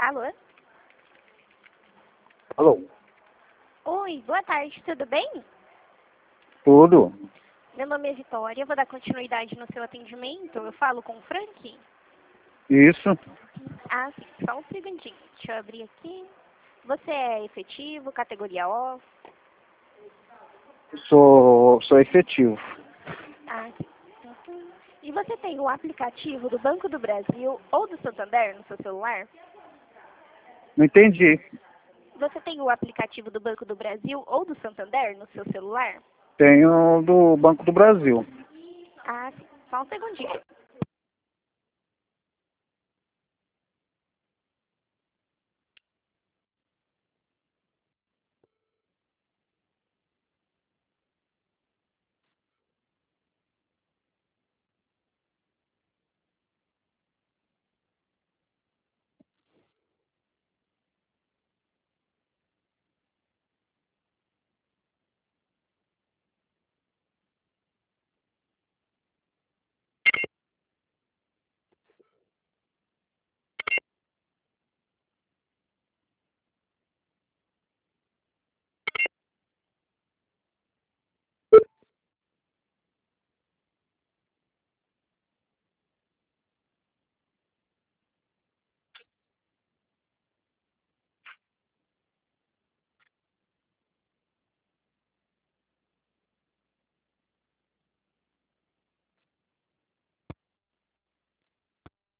Alô? Alô? Oi, boa tarde, tudo bem? Tudo? Meu nome é Vitória, eu vou dar continuidade no seu atendimento. Eu falo com o Frank? Isso? Ah, sim, só um segundinho. Deixa eu abrir aqui. Você é efetivo, categoria O? Sou efetivo. Ah, sim. E você tem o aplicativo do Banco do Brasil ou do Santander no seu celular? Não entendi. Você tem o aplicativo do Banco do Brasil ou do Santander no seu celular? Tenho do Banco do Brasil. Ah, sim. Só um segundinho.